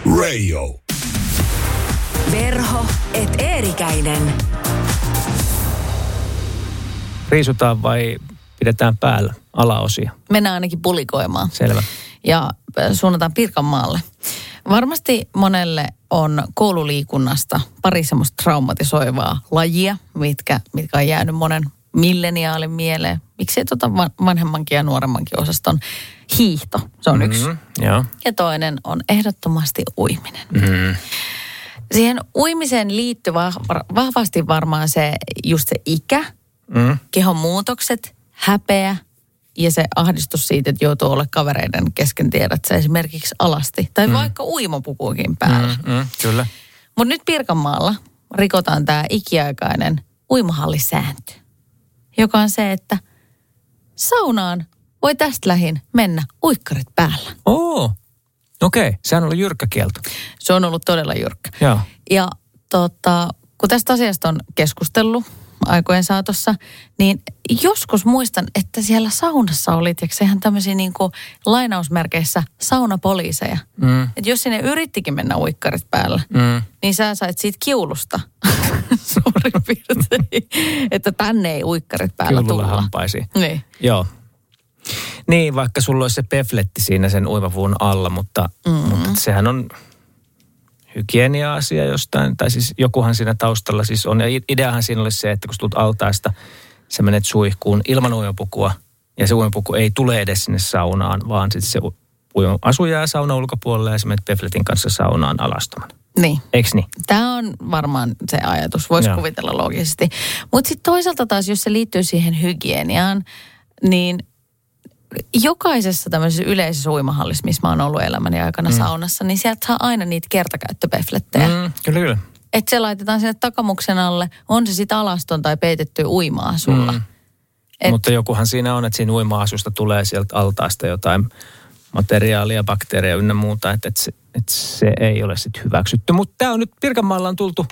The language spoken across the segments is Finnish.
Radio. Verho et Eerikäinen. Riisutaan vai pidetään päällä alaosia? Mennään ainakin pulikoimaan. Selvä. Ja suunnataan Pirkanmaalle. Varmasti monelle on koululiikunnasta pari semmoista traumatisoivaa lajia, mitkä on jäänyt monen milleniaalin mieleen. Miksei vanhemmankin ja nuoremmankin osaston hiihto, se on yksi. Joo. Ja toinen on ehdottomasti uiminen. Siihen uimiseen liittyy vahvasti varmaan just se ikä, kehon muutokset, häpeä ja se ahdistus siitä, että joutuu olla kavereiden kesken, tiedät sä esimerkiksi alasti. Tai vaikka uimapukuukin päällä. Kyllä. Mutta nyt Pirkanmaalla rikotaan tämä ikiaikainen uimahallisääntö, joka on se, että saunaan voi tästä lähin mennä uikkarit päällä. Okei. Sehän on ollut jyrkkä kielto. Se on ollut todella jyrkkä. Joo. Ja kun tästä asiasta on keskustellut aikojen saatossa, niin joskus muistan, että siellä saunassa oli, sehän tämmöisiä niin kuin lainausmerkeissä saunapoliiseja. Että jos sinne yrittikin mennä uikkarit päällä, niin sä sait siitä kiulusta suurin piirtein, että tänne ei uikkarit päällä Kiululla tulla. hampaisiin. Niin. Joo. Niin, vaikka sulla olisi se pefletti siinä sen uimavuvun alla, mutta sehän on hygienia-asia jostain, tai siis jokuhan siinä taustalla siis on. Ja ideahan siinä olisi se, että kun tulet altaasta, sä menet suihkuun ilman uimapukua, ja se uimapuku ei tule edes sinne saunaan, vaan sitten se asu jää saunan ulkopuolelle ja sä menet pefletin kanssa saunaan alastoman. Niin. Eiks niin? Tämä on varmaan se ajatus, voisi kuvitella loogisesti. Mutta sitten toisaalta taas, jos se liittyy siihen hygieniaan, niin jokaisessa tämmöisessä yleisessä uimahallissa, missä mä oon ollut elämäni aikana saunassa, niin sieltä saa aina niitä kertakäyttöpeflettejä. Kyllä. Että se laitetaan sinne takamuksen alle, on se sitten alaston tai peitetty uima-asulla. Mutta jokuhan siinä on, että siinä uima-asusta tulee sieltä altaasta jotain materiaalia, bakteereja ynnä muuta, että se ei ole sitten hyväksytty. Mutta tämä on nyt, Pirkanmaalla on tultu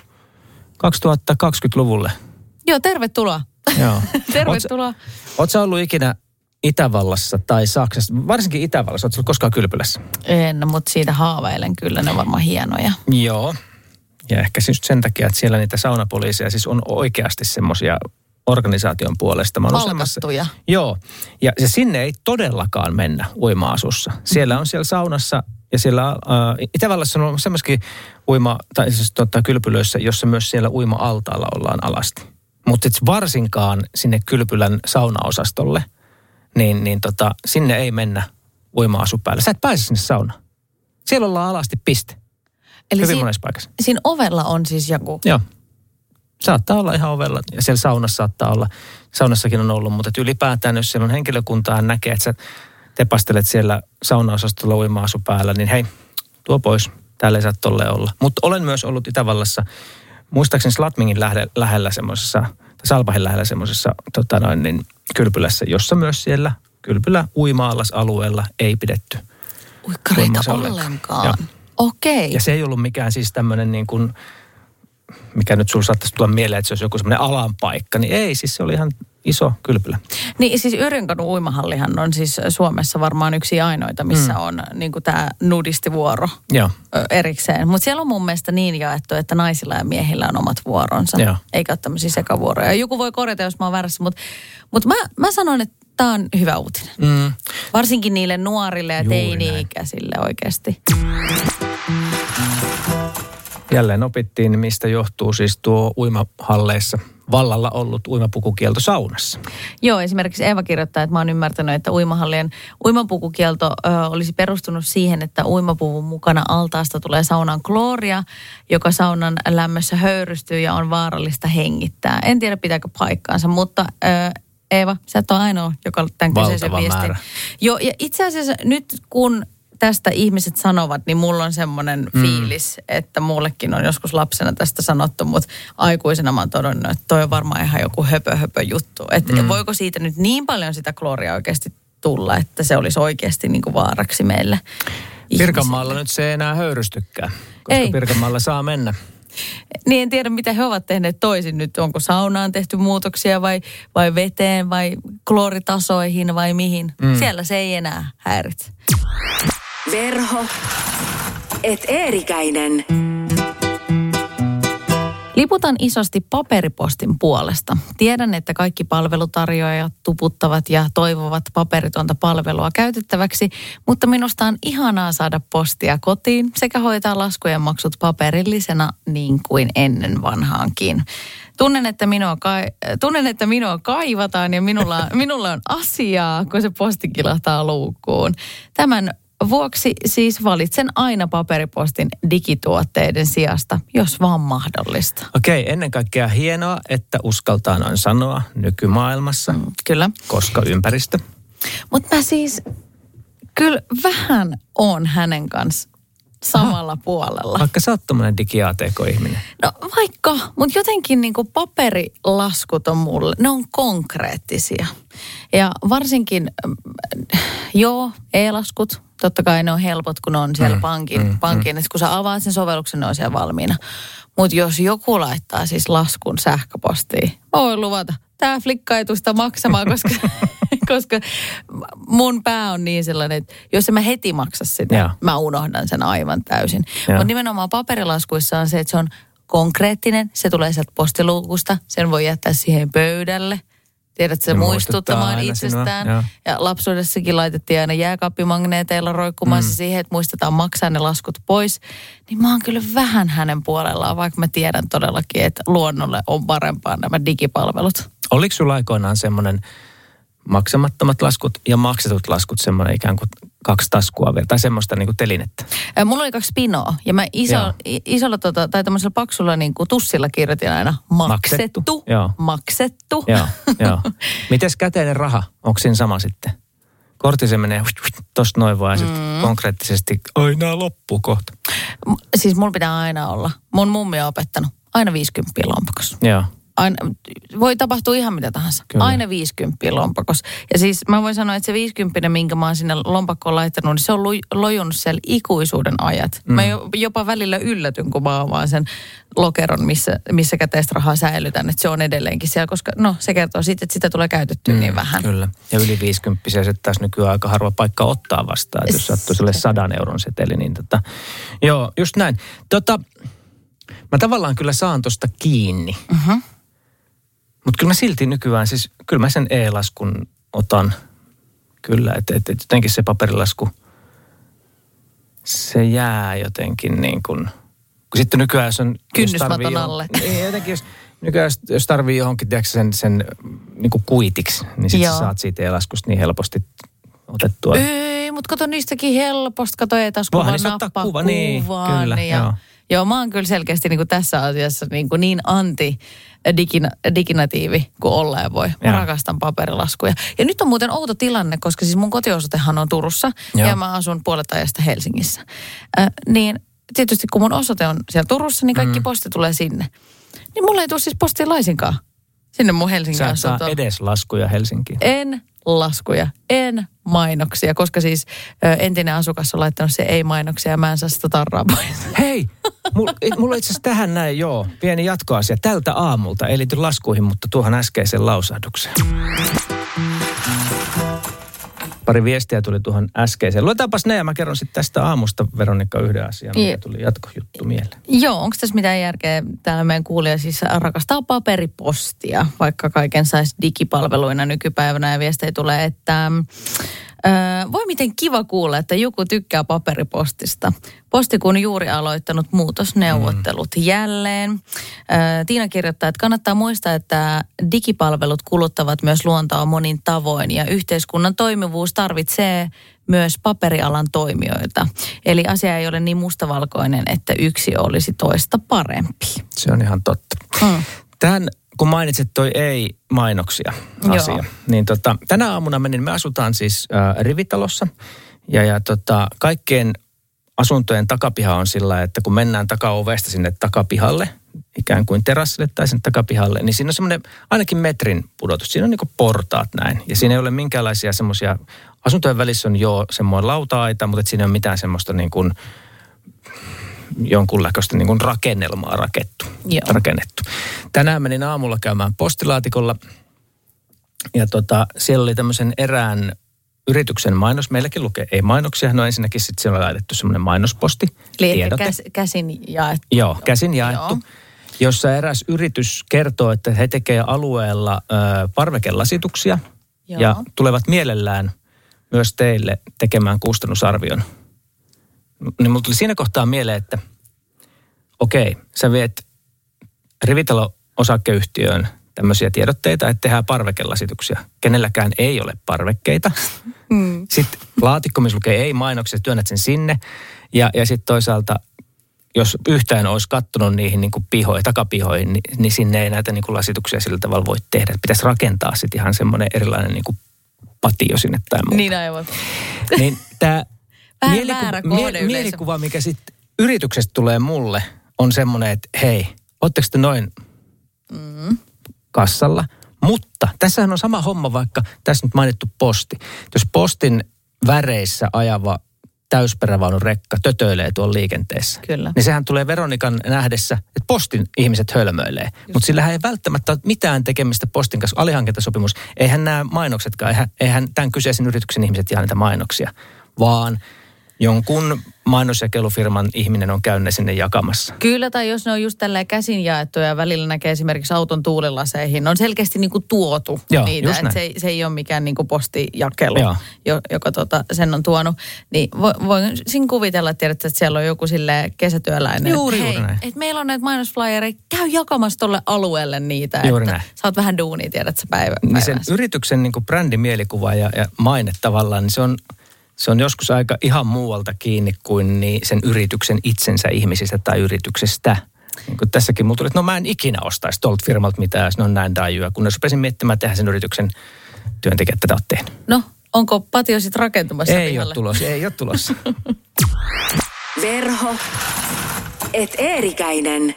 2020-luvulle. Joo, tervetuloa. Joo. Tervetuloa. Ootko sä ollut ikinä Itävallassa tai Saksassa, varsinkin Itävallassa, ootko koskaan Kylpylässä? En, mutta siitä haaveilen kyllä, ne on varmaan hienoja. Joo, ja ehkä siis sen takia, että siellä niitä saunapoliiseja siis on oikeasti semmoisia organisaation puolesta. Palkattuja. Joo, ja sinne ei todellakaan mennä uima-asussa. Siellä on siellä saunassa ja siellä Itävallassa on semmoisikin tai siis kylpylöissä, jossa myös siellä uima-altaalla ollaan alasti. Mutta varsinkaan sinne Kylpylän saunaosastolle, niin sinne ei mennä uima-asu päälle. Sä et pääse sinne saunaan. Siellä ollaan alasti, piste. Eli hyvin monessa paikassa. Siinä ovella on siis joku? Joo. Saattaa olla ihan ovella ja siellä saunassa saattaa olla. Saunassakin on ollut, mutta ylipäätään jos siellä on henkilökuntaa, hän näkee, että sä tepastelet siellä saunaosastolla uima-asu päällä, niin hei, tuo pois. Täällä ei saa tolleen olla. Mutta olen myös ollut Itävallassa, muistaakseni Slatmingin lähellä semmoisessa, tai Salpahin lähellä semmoisessa kylpylässä, jossa myös siellä Kylpylä uima-alas-alueella ei pidetty uikkareita ollenkaan. Okei. Ja se ei ollut mikään siis tämmöinen niin kuin, mikä nyt sulla saattaisi tulla mieleen, että se olisi joku semmoinen alanpaikka, niin ei, siis se oli ihan iso Kylpylä. Niin siis Yrjönkadun uimahallihan on siis Suomessa varmaan yksi ainoita, missä on niin kuin tämä nudistivuoro erikseen. Mutta siellä on mun mielestä niin jaettu, että naisilla ja miehillä on omat vuoronsa. Eikä ole tämmöisiä sekavuoroja. Joku voi korjata, jos mä oon väärässä, mutta mä sanon, että tämä on hyvä uutinen. Varsinkin niille nuorille ja teini-ikäisille oikeasti. Jälleen opittiin, mistä johtuu siis tuo uimahalleissa vallalla ollut uimapukukielto saunassa. Joo, esimerkiksi Eeva kirjoittaa, että mä oon ymmärtänyt, että uimahallien uimapukukielto olisi perustunut siihen, että uimapuvun mukana altaasta tulee saunaan klooria, joka saunan lämmössä höyrystyy ja on vaarallista hengittää. En tiedä, pitääkö paikkaansa, mutta Eeva, sä et ole ainoa, joka tämän kyseisen viestin. Joo, ja itse asiassa nyt kun tästä ihmiset sanovat, niin mulla on semmoinen fiilis, että mullekin on joskus lapsena tästä sanottu, mutta aikuisena mä oon todennut, että toi on varmaan ihan joku höpö juttu. Että voiko siitä nyt niin paljon sitä klooria oikeasti tulla, että se olisi oikeasti niin kuin vaaraksi meille Pirkanmaalla nyt se ei enää höyrystykään, koska Pirkanmaalla saa mennä. Niin en tiedä, mitä he ovat tehneet toisin nyt. Onko saunaan tehty muutoksia vai veteen vai klooritasoihin vai mihin. Siellä se ei enää häiritse. Verho et Eerikäinen. Liputan isosti paperipostin puolesta. Tiedän, että kaikki palvelutarjoajat tuputtavat ja toivovat paperitonta palvelua käytettäväksi, mutta minusta on ihanaa saada postia kotiin sekä hoitaa laskujen maksut paperillisena niin kuin ennen vanhaankin. Tunnen, että minua kaivataan ja minulla on asiaa, kun se posti kilahtaa luukkuun. Tämän vuoksi siis valitsen aina paperipostin digituotteiden sijasta, jos vaan mahdollista. Okei, ennen kaikkea hienoa, että uskaltaa noin sanoa nykymaailmassa. Kyllä. Koska ympäristö. Mutta mä siis kyllä vähän on hänen kanssa samalla puolella. Vaikka sä oot tommonen digi-ATK-ihminen. No vaikka, mutta jotenkin niinku paperilaskut on mulle, ne on konkreettisia. Ja varsinkin, e-laskut, totta kai ne on helpot, kun ne on siellä pankin. Että kun sä avaat sen sovelluksen, ne on siellä valmiina. Mutta jos joku laittaa siis laskun sähköpostiin, voi luvata, tää flikka ei tule sitä maksamaan, koska mun pää on niin sellainen, että jos mä heti maksa sitä, mä unohdan sen aivan täysin. Mutta nimenomaan paperilaskuissa on se, että se on konkreettinen, se tulee sieltä postiluukusta, sen voi jättää siihen pöydälle. Tiedät, se muistuttamaan itsestään. Ja lapsuudessakin laitettiin aina jääkaappimagneeteilla roikkumaan se siihen, että muistetaan maksaa ne laskut pois. Niin mä oon kyllä vähän hänen puolellaan, vaikka mä tiedän todellakin, että luonnolle on parempaa nämä digipalvelut. Oliko sulla aikoinaan semmoinen maksamattomat laskut ja maksetut laskut semmoinen ikään kuin 2 taskua vielä, tai semmoista niin kuin telinettä? Mulla oli 2 pinoa, ja mä isolla tai tämmöisellä paksulla niin kuin tussilla kirjoitin aina maksettu. Joo. Mites käteinen raha? Onko siinä sama sitten? Kortti se menee tosta noin vaan ja sitten konkreettisesti, nää loppuu kohta. Siis mulla pitää aina olla. Mun mummi on opettanut aina 50 lompakossa. Joo. Aina, voi tapahtua ihan mitä tahansa. Kyllä. Aina 50 lompakossa. Ja siis mä voin sanoa, että se 50, minkä mä oon sinne lompakkoon laittanut, niin se on lojunut siellä ikuisuuden ajat. Mä jopa välillä yllätyn, kun mä avaan sen lokeron, missä käteistä rahaa säilytän. Että se on edelleenkin siellä, koska se kertoo siitä, että sitä tulee käytettyä niin vähän. Kyllä. Ja yli 50 se taas nykyään aika harva paikka ottaa vastaan. Että jos sattuu sille 100 euron seteli, niin joo, just näin. Mä tavallaan kyllä saan tosta kiinni. Mutta kyllä mä silti nykyään, siis kyllä mä sen e-laskun otan kyllä, että jotenkin se paperilasku, se jää jotenkin niin kuin, kun sitten nykyään jos on... Kynnysmaton alle. Niin jotenkin, jos tarvii johonkin, tiedätkö sen niin kuin kuitiksi, niin sitten sä saat siitä e-laskusta niin helposti otettua. Ei, mutta kato niistäkin helposti, kato e-tasku vaan nappaa kuvaan. Niin, kyllä, Joo, mä oon kyllä selkeästi niin kuin tässä asiassa niin anti-diginatiivi kuin olleen voi. Mä rakastan paperilaskuja. Ja nyt on muuten outo tilanne, koska siis mun kotiosoitehan on Turussa ja mä asun puolet ajasta Helsingissä. Niin tietysti kun mun osoite on siellä Turussa, niin kaikki posti tulee sinne. Niin mulla ei tule siis postia laisinkaan sinne mun Helsingin asuntoon. Sä saa edes laskuja Helsinkiin. En laskuja, en mainoksia, koska siis entinen asukas on laittanut se ei-mainoksia ja mä en saa sitä tarraa pois. Hei, mulla itse asiassa tähän näin, pieni jatkoasia tältä aamulta. Ei liity laskuihin, mutta tuohon äskeiseen lausahdukseen. Pari viestiä tuli tuohon äskeiseen. Luetaanpas ne ja mä kerron sitten tästä aamusta, Veronikka, yhden asian, mikä tuli jatkojuttu mieleen. Joo, onko tässä mitään järkeä? Täällä meidän kuulija siis rakastaa paperipostia, vaikka kaiken saisi digipalveluina nykypäivänä ja viestejä tulee, että voi miten kiva kuulla, että joku tykkää paperipostista. Posti kun juuri aloittanut muutosneuvottelut jälleen. Tiina kirjoittaa, että kannattaa muistaa, että digipalvelut kuluttavat myös luontoa monin tavoin ja yhteiskunnan toimivuus tarvitsee myös paperialan toimijoita. Eli asia ei ole niin mustavalkoinen, että yksi olisi toista parempi. Se on ihan totta. Tähän, kun mainitsit toi ei-mainoksia asia, niin tänä aamuna me asutaan siis rivitalossa ja kaikkien asuntojen takapiha on sillä, että kun mennään takaovesta sinne takapihalle, ikään kuin terassille tai sinne takapihalle, niin siinä on semmoinen ainakin metrin pudotus. Siinä on niin kuin portaat näin. Ja siinä ei ole minkäänlaisia semmoisia, asuntojen välissä on semmoinen lauta-aita, mutta siinä ei ole mitään semmoista niin kuin jonkunlaista niin kuin rakennelmaa rakennettu. Tänään menin aamulla käymään postilaatikolla ja siellä oli tämmöisen erään yrityksen mainos. Meilläkin lukee ei mainoksia. No ensinnäkin sitten siellä on laitettu semmoinen mainosposti. Eli käsin jaettu. Joo, käsin jaettu. Joo. Jossa eräs yritys kertoo, että he tekevät alueella parvekelasituksia. Joo. Ja tulevat mielellään myös teille tekemään kustannusarvion. Niin mulla tuli siinä kohtaa mieleen, että okei, sä viet rivitalo-osakeyhtiöön tämmöisiä tiedotteita, että tehdään parvekelasituksia. Kenelläkään ei ole parvekkeita. Sitten laatikko, missä lukee ei mainoksia, työnnät sen sinne. Ja sitten toisaalta, jos yhtään olisi kattonut niihin niin kuin takapihoihin, niin sinne ei näitä niin kuin lasituksia sillä tavalla voi tehdä. Pitäisi rakentaa sitten ihan semmoinen erilainen niin kuin patio sinne tai muuta. Niin aivan. Niin tämä mielikuva, mikä sitten yrityksestä tulee mulle, on semmoinen, että hei, ootteko te noin kassalla? Mutta tässähän on sama homma, vaikka tässä nyt mainittu posti. Jos postin väreissä ajava täysperävaunun rekka tötöilee tuolla liikenteessä. Kyllä. Niin sehän tulee Veronikan nähdessä, että postin ihmiset hölmöilee. Mutta sillähän ei välttämättä ole mitään tekemistä postin kanssa. Alihankintasopimus, eihän nämä mainoksetkaan, eihän tämän kyseisen yrityksen ihmiset jaa niitä mainoksia, vaan jonkun mainosjakelufirman ihminen on käynyt sinne jakamassa. Kyllä, tai jos ne on just tälleen käsin jaettu ja välillä näkee esimerkiksi auton tuulilaseihin, on selkeästi niin kuin tuotu niitä, että se ei ole mikään niin kuin postijakelu, joka sen on tuonut. Niin voin siinä kuvitella, että siellä on joku silleen kesätyöläinen. Juuri näin. Että meillä on näitä mainosflyereita, käy jakamassa tolle alueelle niitä, juuri että näin. Saat vähän duunia, tiedät sä päivässä. Niin sen yrityksen niin kuin brändimielikuva ja maine tavallaan, niin se on joskus aika ihan muualta kiinni kuin sen yrityksen itsensä ihmisistä tai yrityksestä. Niin kuin tässäkin mulla tuli, että mä en ikinä ostaisi tuolta firmalta mitään, jos ne on näin daijua. Kun ne rupesin miettimään, että sen yrityksen työntekijät tätä on tehnyt. No, onko patio sitten rakentumassa ei ole tulossa. Verho et Eerikäinen.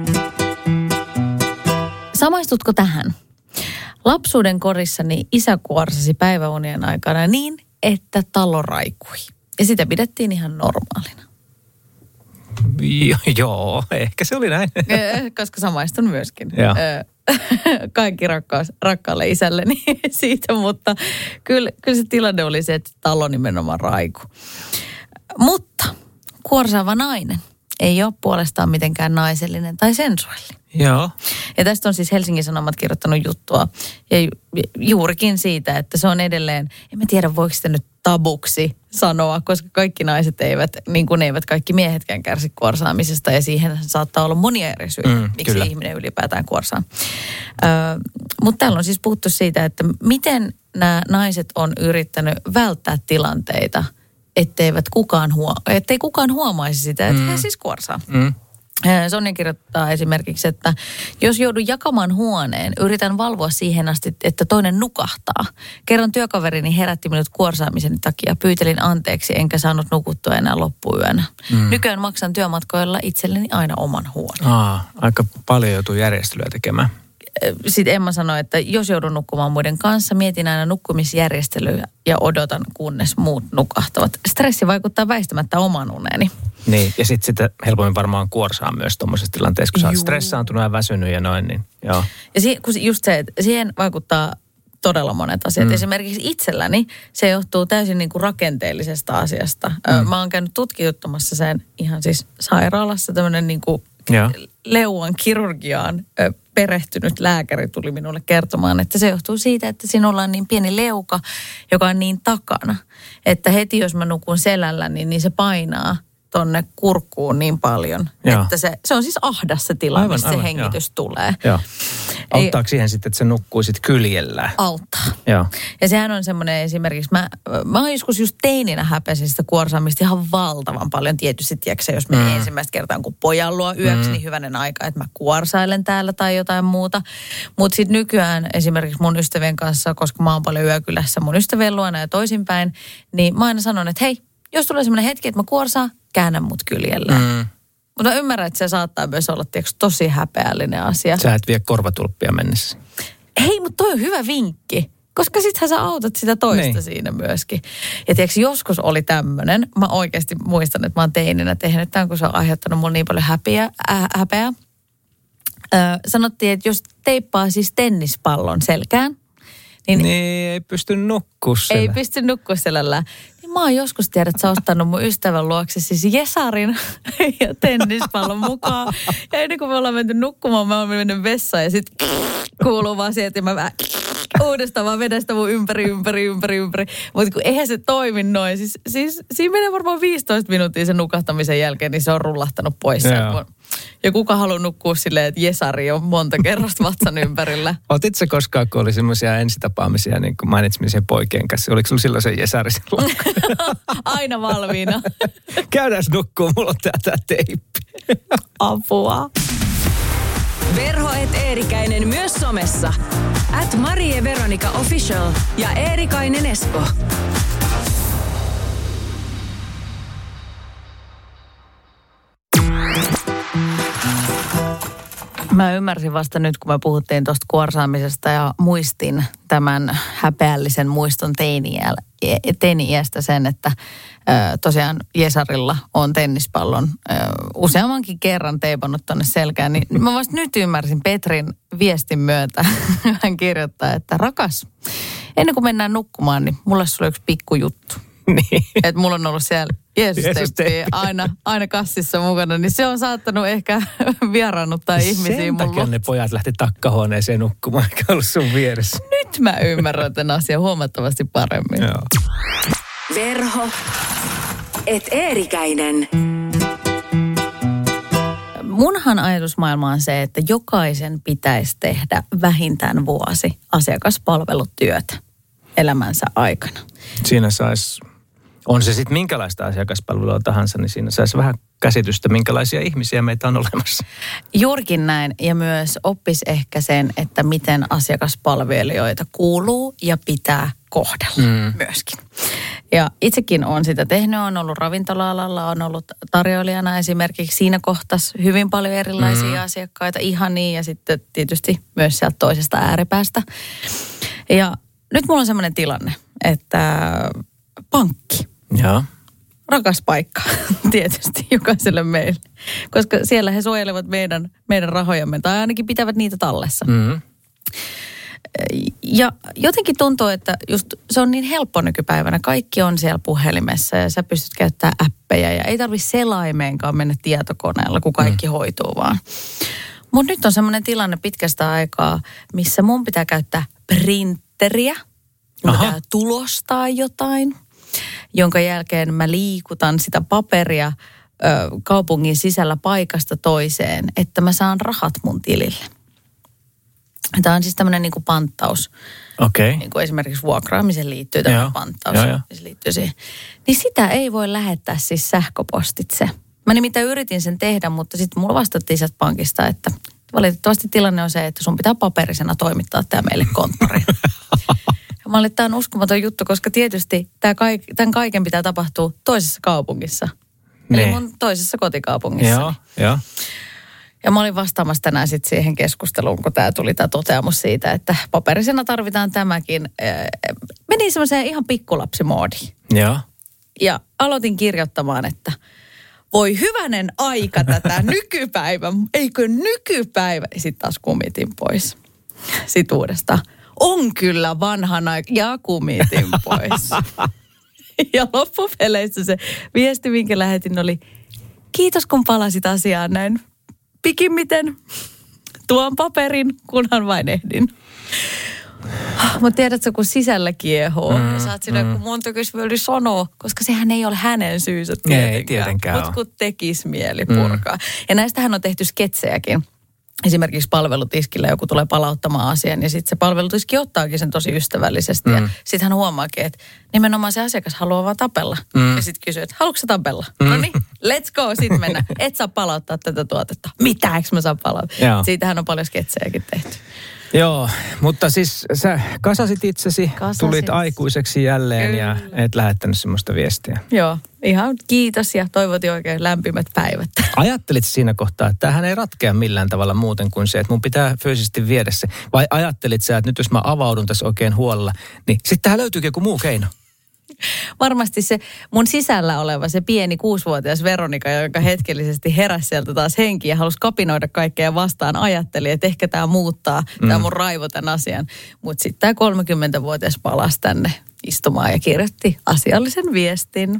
Samaistutko tähän? Lapsuuden korissani isä kuorsasi päiväunien aikana niin, että talo raikui. Ja sitä pidettiin ihan normaalina. Joo, ehkä se oli näin. Koska samaistun myöskin. Kaikki rakkaalle isälleni siitä, mutta kyllä se tilanne oli se, että talo nimenomaan raikui. Mutta kuorsaava nainen ei ole puolestaan mitenkään naisellinen tai sensuaalinen. Joo. Ja tästä on siis Helsingin Sanomat kirjoittanut juttua. Ja juurikin siitä, että se on edelleen, en mä tiedä voiko sitä nyt tabuksi sanoa, koska kaikki naiset eivät, niin kuin eivät kaikki miehetkään kärsi kuorsaamisesta. Ja siihen saattaa olla monia eri syitä, miksi kyllä ihminen ylipäätään kuorsaa. Mutta täällä on siis puhuttu siitä, että miten nämä naiset on yrittänyt välttää tilanteita, ettei kukaan huomaisi sitä, että hän siis kuorsaa. Sonja kirjoittaa esimerkiksi, että jos joudun jakamaan huoneen, yritän valvoa siihen asti, että toinen nukahtaa. Kerran työkaverini herätti minut kuorsaamiseni takia. Pyytelin anteeksi, enkä saanut nukuttua enää loppuyönä. Nykyään maksan työmatkoilla itselleni aina oman huoneen. Aika paljon joutuu järjestelyä tekemään. Sitten Emma sanoi, että jos joudun nukkumaan muiden kanssa, mietin aina nukkumisjärjestelyä ja odotan, kunnes muut nukahtavat. Stressi vaikuttaa väistämättä oman uneni. Niin, ja sitten sitä helpommin varmaan kuorsaa myös tuommoisessa tilanteessa, kun sä oot stressaantunut ja väsynyt ja noin, niin joo. Ja just se, että siihen vaikuttaa todella monet asiat. Esimerkiksi itselläni se johtuu täysin niin kuin rakenteellisesta asiasta. Mä oon käynyt tutkituttamassa sen ihan siis sairaalassa, tämmöinen niin kuin leuan kirurgiaan perehtynyt lääkäri tuli minulle kertomaan, että se johtuu siitä, että sinulla on niin pieni leuka, joka on niin takana, että heti jos mä nukun selällä, niin se painaa tonne kurkkuun niin paljon, että se on siis ahdas se tila, missä se hengitys tulee. Joo. Auttaako siihen sitten, että se nukkuu sitten kyljellään? Auttaa. Joo. Ja sehän on semmoinen esimerkiksi, mä oon joskus just teininä häpesin sitä kuorsaamista ihan valtavan paljon. Tietysti, tiedätkö, jos menen ensimmäistä kertaa kun pojan luo yöksi, niin hyvänen aika, että mä kuorsailen täällä tai jotain muuta. Mutta sitten nykyään esimerkiksi mun ystävien kanssa, koska mä oon paljon yökylässä mun ystävien luona ja toisinpäin, niin mä aina sanon, että hei, jos tulee semmoinen hetki, että mä kuorsaan, käännä mut kyljelleen. Mutta ymmärrän, että se saattaa myös olla tosi häpeällinen asia. Sä et vie korvatulppia mennessä. Hei, mutta toi on hyvä vinkki. Koska sittenhän sä autat sitä toista siinä myöskin. Ja tiedätkö, joskus oli tämmöinen, mä oikeasti muistan, että mä oon teininä tehnyt tämän, kun se on aiheuttanut mulle niin paljon häpeää. Sanottiin, että jos teippaa siis tennispallon selkään, Niin ei pysty nukkua siellä. Ei pysty nukkua selällään. Niin mä oon joskus tiedät, että sä ostanut mun ystävän luokse siis Jesarin ja tennispallon mukaan. Ja ennen kuin me ollaan menty nukkumaan, mä oon mennyt vessaan ja sit kuuluu vaan sieltä ja mä uudestaan vaan vedän sitä mun ympäri. Mutta kun eihän se toimi noin. Siis siinä menee varmaan 15 minuuttia sen nukahtamisen jälkeen, niin se on rullahtanut pois. Ja kuka haluaa nukkua silleen, että Jesari on monta kerrosta vatsan ympärillä? Otitko koskaan, kun oli semmoisia ensitapaamisia, niin kuin mainitsemisia poikien kanssa? Oliko sulla silloin se Jesari silloin? Aina valmiina. Käydään nukkuu, mulla on tää teippi. Apua. Verho et Eerikäinen myös somessa. @MarieVeronica Official ja Eerikäinen Esko. Mä ymmärsin vasta nyt, kun me puhuttiin tuosta kuorsaamisesta ja muistin tämän häpeällisen muiston teini-iästä sen, että tosiaan Jesarilla on tennispallon useammankin kerran teipannut tonne selkään. Niin mä vasta nyt ymmärsin Petrin viestin myötä. Hän kirjoittaa, että rakas, ennen kuin mennään nukkumaan, niin mulle sulla yksi pikkujuttu. Niin. Että mulla on ollut siellä Jeesus-teppi aina kassissa mukana, niin se on saattanut ehkä vieraannuttaa ihmisiä. Sen takia ne pojat lähti takkahuoneeseen nukkumaan, eikä ollut sun vieressä. Nyt mä ymmärrän tämän asian huomattavasti paremmin. Joo. Verho et Eerikäinen. Munhan ajatusmaailma on se, että jokaisen pitäisi tehdä vähintään vuosi asiakaspalvelutyötä elämänsä aikana. Siinä saisi, on se sitten minkälaista asiakaspalvelua tahansa, niin siinä saisi vähän käsitystä, minkälaisia ihmisiä meitä on olemassa. Juurikin näin, ja myös oppisi ehkä sen, että miten asiakaspalvelijoita kuuluu ja pitää kohdella myöskin. Ja itsekin olen sitä tehnyt, on ollut ravintola-alalla, on ollut tarjoilijana esimerkiksi. Siinä kohtasi hyvin paljon erilaisia asiakkaita, ihania, ja sitten tietysti myös sieltä toisesta ääripäästä. Ja nyt mulla on semmoinen tilanne, että pankki. Joo. Rakas paikka tietysti jokaiselle meille, koska siellä he suojelevat meidän rahojamme tai ainakin pitävät niitä tallessa. Ja jotenkin tuntuu, että just se on niin helppo nykypäivänä. Kaikki on siellä puhelimessa ja sä pystyt käyttämään appeja ja ei tarvitse selaimeenkaan mennä tietokoneella, kun kaikki hoituu vaan. Mutta nyt on semmoinen tilanne pitkästä aikaa, missä mun pitää käyttää printeriä, mun pitää tulostaa jotain, jonka jälkeen mä liikutan sitä paperia kaupungin sisällä paikasta toiseen, että mä saan rahat mun tilille. Tämä on siis tämmöinen niin kuin panttaus. Okei. Niin kuin esimerkiksi vuokraamiseen liittyy tämä panttaus. Se liittyy siihen. Niin sitä ei voi lähettää siis sähköpostitse. Mä nimittäin yritin sen tehdä, mutta sitten mulla vastattiin sieltä pankista, että valitettavasti tilanne on se, että sun pitää paperisena toimittaa tämä meille konttoriin. Ja mä olin, että tämä on uskomaton juttu, koska tietysti tämän kaiken pitää tapahtua toisessa kaupungissa. Eli mun toisessa kotikaupungissa. Joo. Ja mä olin vastaamassa tänään sitten siihen keskusteluun, kun tuli tämä toteamus siitä, että paperisena tarvitaan tämäkin. Meni semmoiseen ihan pikkulapsimoodiin. Joo. Ja aloitin kirjoittamaan, että voi hyvänen aika tätä nykypäivä. Eikö nykypäivä? Ja sitten taas kumitin pois. Sitten uudestaan. On kyllä vanhan aika. Ja kumitin pois. Ja loppupeleissä se viesti, minkä lähetin, oli kiitos kun palasit asiaan näin pikimmiten. Tuon paperin, kunhan vain ehdin. Mutta tiedätkö, kun sisällä kiehoo. Ja sä oot silleen, kun mun tekisi mieli sanoa, koska sehän ei ole hänen syynsä tietenkään. Ei tietenkään. Mutta kun tekisi mieli purkaa. Ja näistähän on tehty sketsejäkin. Esimerkiksi palvelutiskillä joku tulee palauttamaan asian ja sitten se palvelutiski ottaakin sen tosi ystävällisesti. Ja sitten hän huomaakin, että nimenomaan se asiakas haluaa vaan tapella. Ja sitten kysyy, että haluatko sä tapella? No niin, let's go, sitten mennä. Et saa palauttaa tätä tuotetta. Mitä, eikö mä saa palauttaa? Siitähän on paljon sketsejäkin tehty. Joo, mutta siis sä kasasit itsesi, tulit aikuiseksi jälleen ja et lähettänyt semmoista viestiä. Joo, ihan kiitos ja toivotin oikein lämpimät päivät. Ajattelit siinä kohtaa, että tämähän ei ratkea millään tavalla muuten kuin se, että mun pitää fyysisesti viedä se. Vai ajattelit sä, että nyt jos mä avaudun tässä oikein huolella, niin sitten tähän löytyykin joku muu keino? Varmasti se mun sisällä oleva, se pieni 6-vuotias Veronika, joka hetkellisesti heräsi sieltä taas henkiä ja halusi kapinoida kaikkea vastaan, ajatteli, että ehkä tämä muuttaa, tämä mun raivo tämän asian. Mutta sitten tämä 30-vuotias palasi tänne istumaan ja kirjoitti asiallisen viestin.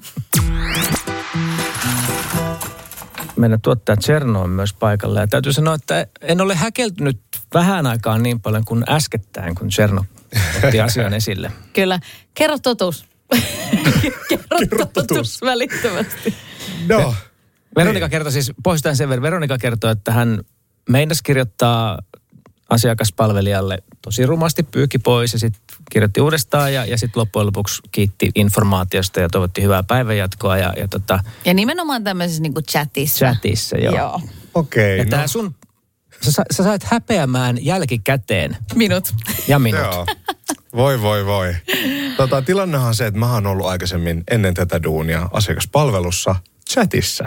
Meidän tuottaja Cherno on myös paikalla ja täytyy sanoa, että en ole häkeltynyt vähän aikaan niin paljon kuin äskettäin, kun Cherno otti asian esille. Kyllä. Kerro totuus. Kerro totuus välittömästi. No. Veronika kertoi siis, pohjustaan sen verran, Veronika kertoi, että hän meinasi kirjoittaa asiakaspalvelijalle tosi rumasti, pyyhki pois ja sitten kirjoitti uudestaan ja sitten loppujen lopuksi kiitti informaatiosta ja toivotti hyvää päivänjatkoa. Ja nimenomaan tämmöisessä niin kuin chatissa. Chatissa, joo. Okei. Ja tää sun, sä sait häpeämään jälkikäteen. Minut. Ja minut. Joo. Voi. Tilannehan on se, että mä oon ollut aikaisemmin ennen tätä duunia asiakaspalvelussa chatissa.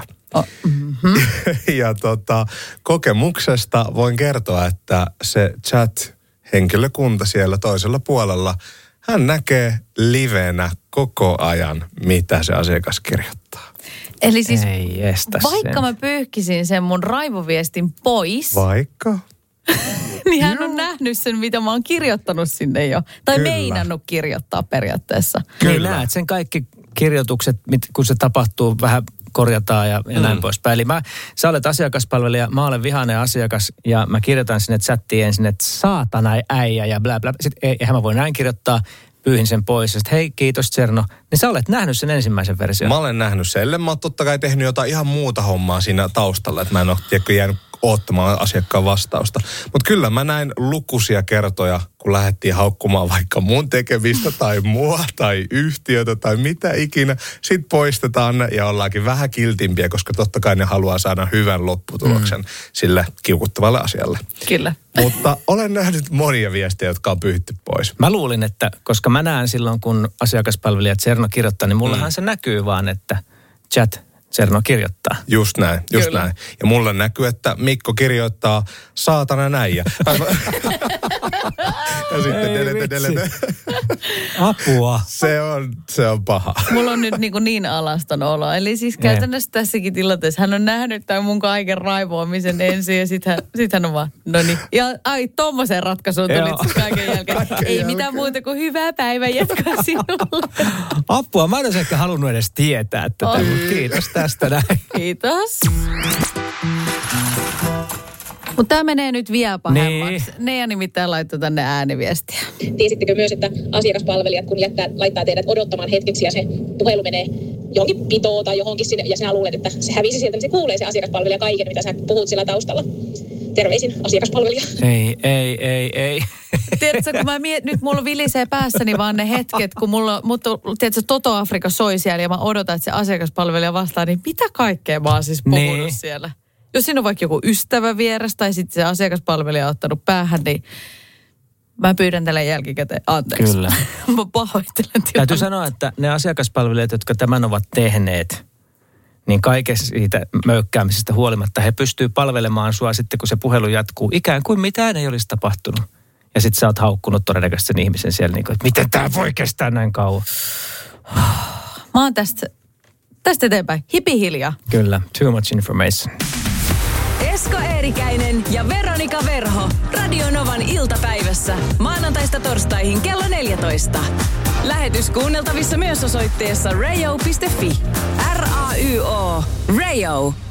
Ja kokemuksesta voin kertoa, että se chat-henkilökunta siellä toisella puolella, hän näkee livenä koko ajan, mitä se asiakas kirjoittaa. Eli siis Ei estä vaikka sen. mä pyyhkisin sen mun raivoviestin pois, Vaikka? niin hän on nähnyt sen, mitä mä oon kirjoittanut sinne jo. Tai Kyllä. meinannut kirjoittaa periaatteessa. Niin Kyllä. näet sen kaikki kirjoitukset, kun se tapahtuu, vähän korjataan ja näin poispäin. Eli sä olet asiakaspalvelija, mä olen vihainen asiakas ja mä kirjoitan sinne chattiin ensin, että saatana äijä ja blä blä. Sitten eihän mä voi näin kirjoittaa, pyyhin sen pois ja sitten hei kiitos Cherno. Niin sä olet nähnyt sen ensimmäisen version. Mä olen nähnyt sen. Mä oon totta kai tehnyt jotain ihan muuta hommaa siinä taustalla, että mä en ole jäänyt oottamaan asiakkaan vastausta. Mutta kyllä mä näin lukuisia kertoja, kun lähdettiin haukkumaan vaikka mun tekemistä tai mua tai yhtiötä tai mitä ikinä. Sitten poistetaan ne ja ollaankin vähän kiltimpiä, koska totta kai ne haluaa saada hyvän lopputuloksen sille kiukuttavalle asialle. Kyllä. Mutta olen nähnyt monia viestejä, jotka on pyyhitty pois. Mä luulin, että koska mä näen silloin, kun asiakaspalvelija Cherno kirjoittaa, niin mullahan se näkyy vaan, että chat Cherno kirjoittaa. Just näin. Ja mulle näkyy, että Mikko kirjoittaa saatana näin. Ja sitten delete. Apua. Se on paha. Mulla on nyt niin alaston olo. Eli siis käytännössä tässäkin tilanteessa hän on nähnyt tämän mun kaiken raivoamisen ensin ja sit hän on vaan, no niin. Ja tommoseen ratkaisuun tulit kaiken jälkeen. Ei mitään muuta kuin hyvää päivän jatkoa sinulle. Apua, mä en olisi ehkä halunnut edes tietää tätä, mutta kiitos tästä näin. Kiitos. Mutta tämä menee nyt vielä pahemmaksi. Nea nimittäin laittoi tänne ääniviestiä. Tiesittekö myös, että asiakaspalvelijat, kun laittaa teidät odottamaan hetkeksi ja se puhelu menee johonkin pitoon tai johonkin sinne, ja sinä luulet, että se hävisi sieltä, niin se kuulee se asiakaspalvelija kaiken, mitä sä puhut sillä taustalla. Terveisin asiakaspalvelija. Ei. Tiedätkö, kun nyt mulla vilisee päässäni vaan ne hetket, kun tiedätkö, Toto Afrika soi siellä ja mä odotan, että se asiakaspalvelija vastaa, niin mitä kaikkea mä oon siis puhunut siellä? Jos siinä on vaikka joku ystävä vieressä tai sitten se asiakaspalvelija on ottanut päähän, niin mä pyydän tälle jälkikäteen anteeksi. Kyllä. Mä pahoittelen tilannetta. Täytyy sanoa, että ne asiakaspalvelijat, jotka tämän ovat tehneet, niin kaikessa siitä möykkäämisestä huolimatta he pystyy palvelemaan sua sitten, kun se puhelu jatkuu, ikään kuin mitään ei olisi tapahtunut. Ja sitten sä oot haukkunut todennäköisesti sen ihmisen siellä, niin kuin, että miten tää voi kestää näin kauan. Mä oon tästä eteenpäin hipihiljaa. Kyllä, too much information. Esko Eerikäinen ja Veronika Verho. Radio Novan iltapäivässä. Maanantaista torstaihin kello 14. Lähetys kuunneltavissa myös osoitteessa rayo.fi. RAYO. Rayo.